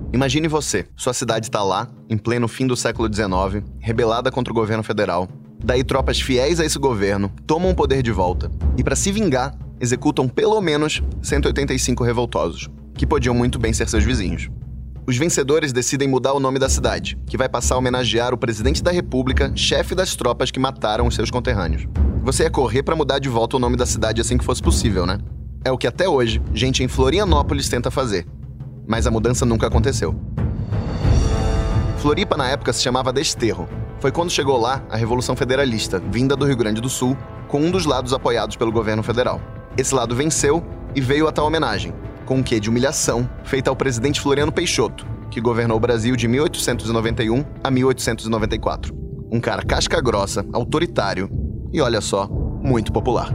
Imagine você, sua cidade está lá, em pleno fim do século XIX, rebelada contra o governo federal. Daí tropas fiéis a esse governo tomam o poder de volta e, para se vingar, executam pelo menos 185 revoltosos, que podiam muito bem ser seus vizinhos. Os vencedores decidem mudar o nome da cidade, que vai passar a homenagear o presidente da República, chefe das tropas que mataram os seus conterrâneos. Você ia correr para mudar de volta o nome da cidade assim que fosse possível, né? É o que até hoje gente em Florianópolis tenta fazer. Mas a mudança nunca aconteceu. Floripa, na época, se chamava Desterro. Foi quando chegou lá a Revolução Federalista, vinda do Rio Grande do Sul, com um dos lados apoiados pelo governo federal. Esse lado venceu e veio a tal homenagem, com um quê de humilhação, feita ao presidente Floriano Peixoto, que governou o Brasil de 1891 a 1894. Um cara casca grossa, autoritário e, olha só, muito popular.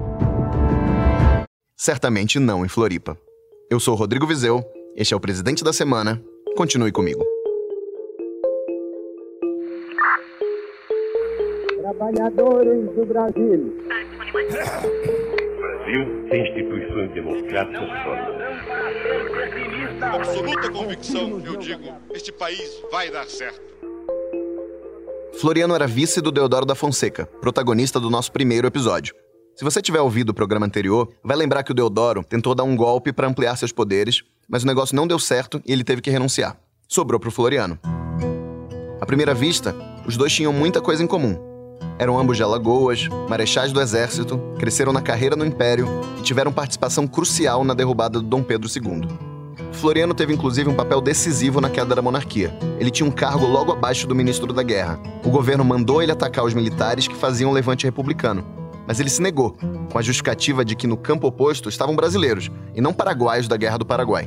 Certamente não em Floripa. Eu sou o Rodrigo Vizeu. Este é o Presidente da Semana. Continue comigo. Trabalhadores do Brasil. O Brasil tem instituições democráticas sólidas. Com absoluta convicção, eu digo, este país vai dar certo. Floriano era vice do Deodoro da Fonseca, protagonista do nosso primeiro episódio. Se você tiver ouvido o programa anterior, vai lembrar que o Deodoro tentou dar um golpe para ampliar seus poderes, mas o negócio não deu certo e ele teve que renunciar. Sobrou pro Floriano. À primeira vista, os dois tinham muita coisa em comum. Eram ambos de Alagoas, marechais do exército, cresceram na carreira no Império e tiveram participação crucial na derrubada do Dom Pedro II. Floriano teve inclusive um papel decisivo na queda da monarquia. Ele tinha um cargo logo abaixo do ministro da Guerra. O governo mandou ele atacar os militares que faziam o levante republicano. Mas ele se negou, com a justificativa de que no campo oposto estavam brasileiros, e não paraguaios da Guerra do Paraguai.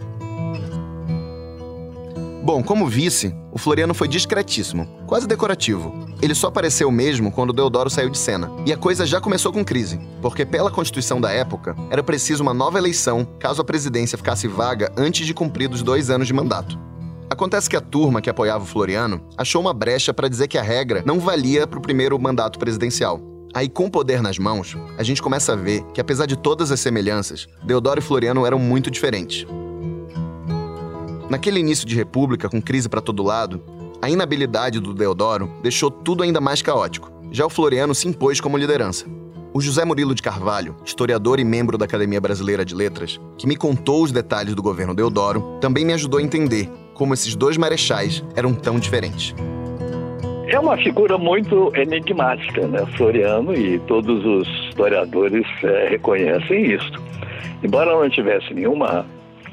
Bom, como vice, o Floriano foi discretíssimo, quase decorativo. Ele só apareceu mesmo quando o Deodoro saiu de cena. E a coisa já começou com crise, porque pela Constituição da época, era preciso uma nova eleição caso a presidência ficasse vaga antes de cumpridos 2 anos de mandato. Acontece que a turma que apoiava o Floriano achou uma brecha para dizer que a regra não valia para o primeiro mandato presidencial. Aí, com o poder nas mãos, a gente começa a ver que, apesar de todas as semelhanças, Deodoro e Floriano eram muito diferentes. Naquele início de república, com crise para todo lado, a inabilidade do Deodoro deixou tudo ainda mais caótico. Já o Floriano se impôs como liderança. O José Murilo de Carvalho, historiador e membro da Academia Brasileira de Letras, que me contou os detalhes do governo Deodoro, também me ajudou a entender como esses dois marechais eram tão diferentes. É uma figura muito enigmática, né? Floriano, e todos os historiadores reconhecem isso. Embora não tivesse nenhuma,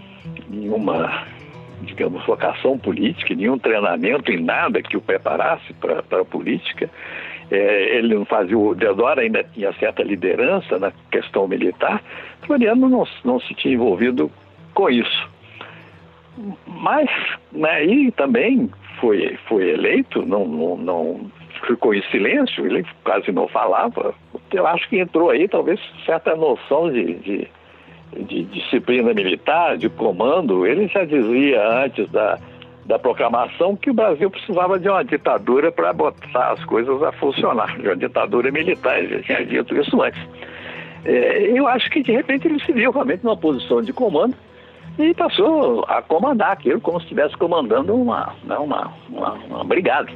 digamos, vocação política, nenhum treinamento em nada que o preparasse para a política, ele não fazia, o Deodoro ainda tinha certa liderança na questão militar, Floriano não se tinha envolvido com isso. Mas, né, e também foi eleito, não ficou em silêncio, ele quase não falava. Eu acho que entrou aí talvez certa noção de disciplina militar, de comando. Ele já dizia antes da proclamação que o Brasil precisava de uma ditadura para botar as coisas a funcionar, de uma ditadura militar. Ele já tinha dito isso antes. Eu acho que de repente ele se viu realmente numa posição de comando e passou a comandar aquilo como se estivesse comandando uma brigada.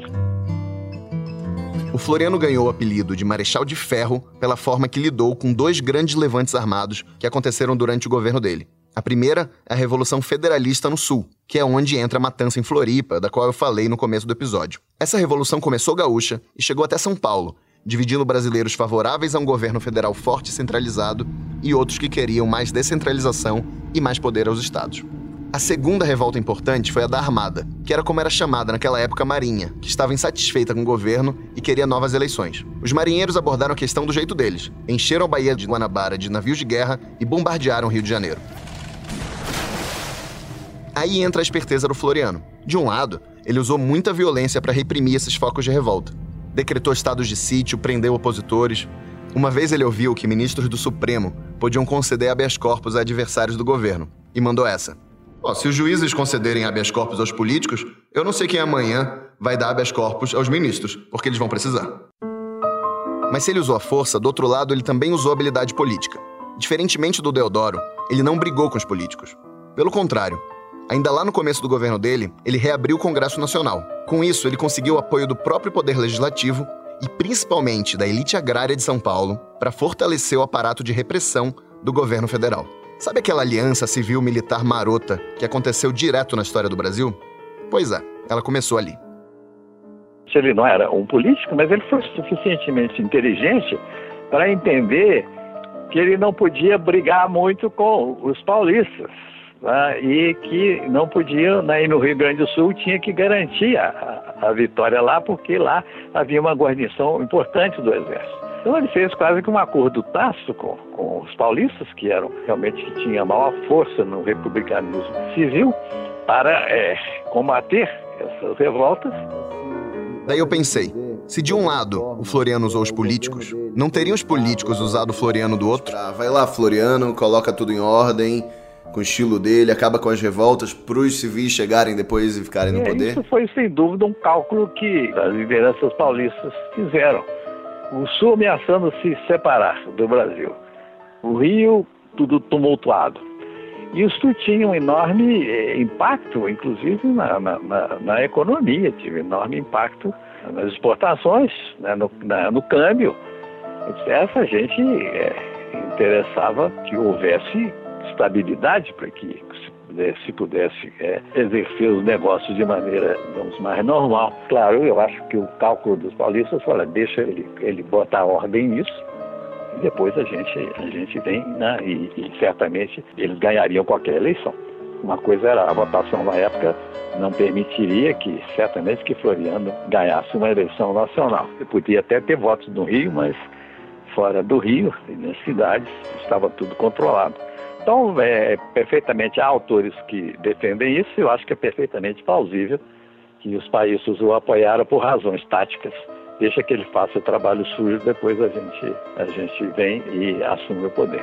O Floriano ganhou o apelido de Marechal de Ferro pela forma que lidou com 2 grandes levantes armados que aconteceram durante o governo dele. A primeira é a Revolução Federalista no Sul, que é onde entra a matança em Floripa, da qual eu falei no começo do episódio. Essa revolução começou gaúcha e chegou até São Paulo, dividindo brasileiros favoráveis a um governo federal forte e centralizado e outros que queriam mais descentralização e mais poder aos estados. A segunda revolta importante foi a da Armada, que era como era chamada naquela época a Marinha, que estava insatisfeita com o governo e queria novas eleições. Os marinheiros abordaram a questão do jeito deles, encheram a Baía de Guanabara de navios de guerra e bombardearam o Rio de Janeiro. Aí entra a esperteza do Floriano. De um lado, ele usou muita violência para reprimir esses focos de revolta. Decretou estados de sítio, prendeu opositores. Uma vez ele ouviu que ministros do Supremo podiam conceder habeas corpus a adversários do governo e mandou essa: se os juízes concederem habeas corpus aos políticos, eu não sei quem amanhã vai dar habeas corpus aos ministros, porque eles vão precisar. Mas se ele usou a força, do outro lado ele também usou a habilidade política. Diferentemente do Deodoro, ele não brigou com os políticos. Pelo contrário, Ainda lá no começo do governo dele, ele reabriu o Congresso Nacional. Com isso, ele conseguiu o apoio do próprio Poder Legislativo e principalmente da elite agrária de São Paulo para fortalecer o aparato de repressão do governo federal. Sabe aquela aliança civil-militar marota que aconteceu direto na história do Brasil? Pois é, ela começou ali. Ele não era um político, mas ele foi suficientemente inteligente para entender que ele não podia brigar muito com os paulistas, né? E que não podia, né? E no Rio Grande do Sul tinha que garantir a vitória lá, porque lá havia uma guarnição importante do Exército. Então ele fez quase que um acordo tácito com os paulistas, que eram realmente que tinham a maior força no republicanismo civil, para combater essas revoltas. Daí eu pensei, se de um lado o Floriano usou os políticos, não teriam os políticos usado o Floriano do outro? Vai lá, Floriano, coloca tudo em ordem, com o estilo dele, acaba com as revoltas para os civis chegarem depois e ficarem no poder? Isso foi, sem dúvida, um cálculo que as lideranças paulistas fizeram. O Sul ameaçando se separar do Brasil. O Rio, tudo tumultuado. Isso tinha um enorme impacto, inclusive na economia, tive enorme impacto nas exportações, né, no câmbio. Essa gente interessava que houvesse estabilidade para que se pudesse exercer os negócios de maneira, digamos, mais normal. Claro, eu acho que o cálculo dos paulistas fala, deixa ele botar ordem nisso, e depois a gente vem, né, e certamente eles ganhariam qualquer eleição. Uma coisa era a votação na época não permitiria que, certamente, que Floriano ganhasse uma eleição nacional. Ele podia até ter votos no Rio, mas fora do Rio, nas cidades, estava tudo controlado. Então, perfeitamente, há autores que defendem isso, eu acho que é perfeitamente plausível que os países o apoiaram por razões táticas. Deixa que ele faça o trabalho sujo, depois a gente vem e assume o poder.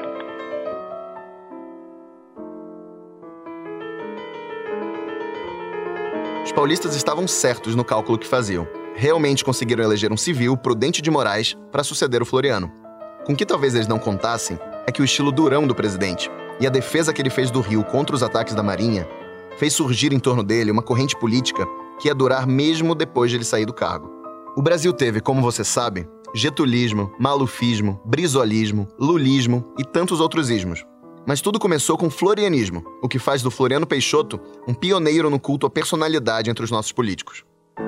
Os paulistas estavam certos no cálculo que faziam. Realmente conseguiram eleger um civil, Prudente de Moraes, para suceder o Floriano. Com o que talvez eles não contassem é que o estilo durão do presidente e a defesa que ele fez do Rio contra os ataques da Marinha fez surgir em torno dele uma corrente política que ia durar mesmo depois de ele sair do cargo. O Brasil teve, como você sabe, getulismo, malufismo, brizolismo, lulismo e tantos outros ismos. Mas tudo começou com florianismo, o que faz do Floriano Peixoto um pioneiro no culto à personalidade entre os nossos políticos.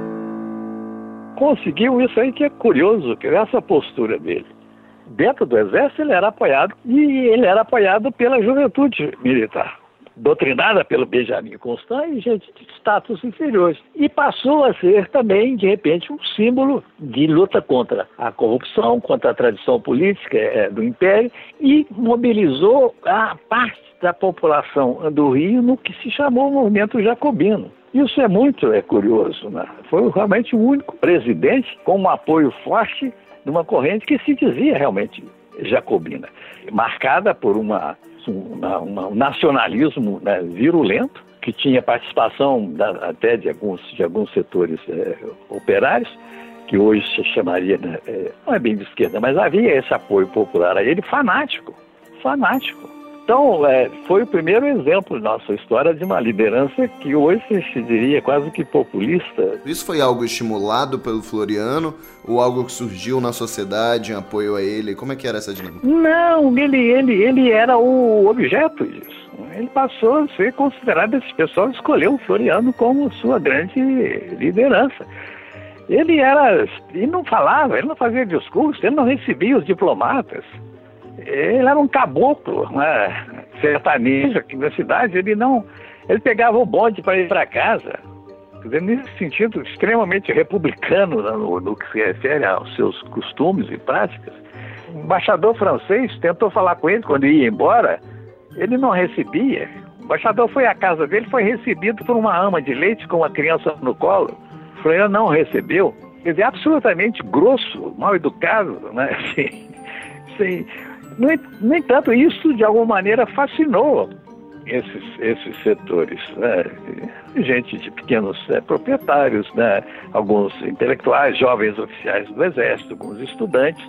Conseguiu isso aí que é curioso, que essa postura dele. Dentro do Exército ele era apoiado, e ele era apoiado pela juventude militar, doutrinada pelo Benjamin Constant e gente de status inferiores. E passou a ser também, de repente, um símbolo de luta contra a corrupção, contra a tradição política do Império, e mobilizou a parte da população do Rio no que se chamou o movimento jacobino. Isso é muito curioso, né? Foi realmente o único presidente com um apoio forte de uma corrente que se dizia realmente jacobina, marcada por um nacionalismo, né, virulento, que tinha participação até de alguns setores operários, que hoje se chamaria, né, não é bem de esquerda, mas havia esse apoio popular a ele fanático. Então, foi o primeiro exemplo na nossa história de uma liderança que hoje se diria quase que populista. Isso foi algo estimulado pelo Floriano ou algo que surgiu na sociedade em apoio a ele? Como é que era essa dinâmica? Não, ele era o objeto disso. Ele passou a ser considerado, esse pessoal escolheu o Floriano como sua grande liderança. Ele não falava, ele não fazia discurso, ele não recebia os diplomatas. Ele era um caboclo, né, sertanejo aqui na cidade. Ele pegava o bonde para ir para casa. Quer dizer, nesse sentido extremamente republicano, no que se refere aos seus costumes e práticas. O embaixador francês tentou falar com ele quando ia embora, ele não recebia. O embaixador foi à casa dele, foi recebido por uma ama de leite com uma criança no colo. O Floriano não recebeu. Quer dizer, absolutamente grosso, mal educado, né? Assim, no entanto, isso de alguma maneira fascinou esses setores, né? Gente de pequenos proprietários, né? Alguns intelectuais, jovens oficiais do Exército, alguns estudantes,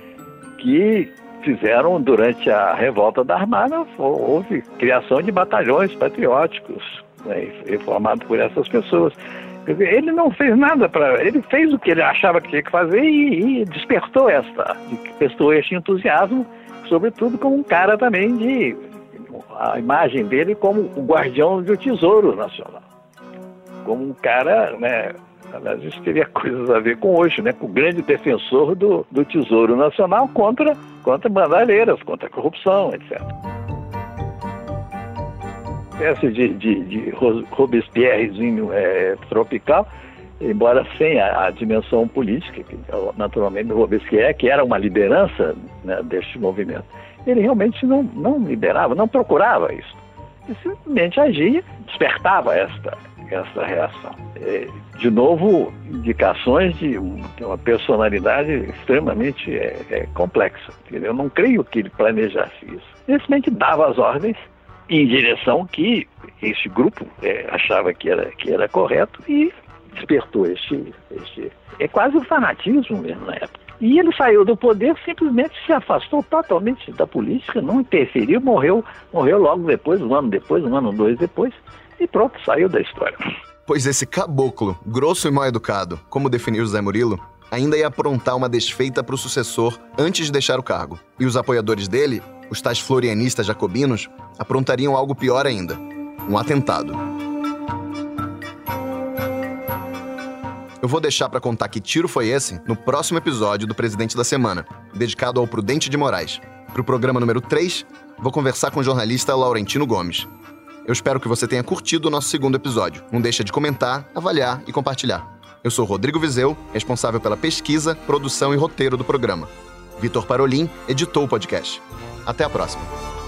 que fizeram, durante a revolta da Armada, houve criação de batalhões patrióticos, né, e formado por essas pessoas. Ele não fez nada ele fez o que ele achava que tinha que fazer e despertou este entusiasmo, sobretudo como um cara também a imagem dele como o guardião do Tesouro Nacional, como um cara, né, aliás, isso teria coisas a ver com hoje, né, com o grande defensor do Tesouro Nacional contra bandalheiras, contra a corrupção, etc. Espécie de Robespierrezinho tropical, embora sem a dimensão política, que naturalmente Robespierre, que era uma liderança, né, deste movimento, ele realmente não liderava, não procurava isso. Ele simplesmente agia, despertava essa reação. De novo, indicações de uma personalidade extremamente complexa. Eu não creio que ele planejasse isso. Ele simplesmente dava as ordens em direção que este grupo achava que era correto e despertou é quase um fanatismo mesmo na época. E ele saiu do poder, simplesmente se afastou totalmente da política, não interferiu, morreu logo depois, um ano, dois depois, e pronto, saiu da história. Pois esse caboclo, grosso e mal educado, como definiu José Murilo, ainda ia aprontar uma desfeita para o sucessor antes de deixar o cargo. E os apoiadores dele, os tais florianistas jacobinos, aprontariam algo pior ainda, um atentado. Eu vou deixar para contar que tiro foi esse no próximo episódio do Presidente da Semana, dedicado ao Prudente de Moraes. Para o programa número 3, vou conversar com o jornalista Laurentino Gomes. Eu espero que você tenha curtido o nosso segundo episódio. Não deixa de comentar, avaliar e compartilhar. Eu sou Rodrigo Vizeu, responsável pela pesquisa, produção e roteiro do programa. Vitor Parolin editou o podcast. Até a próxima.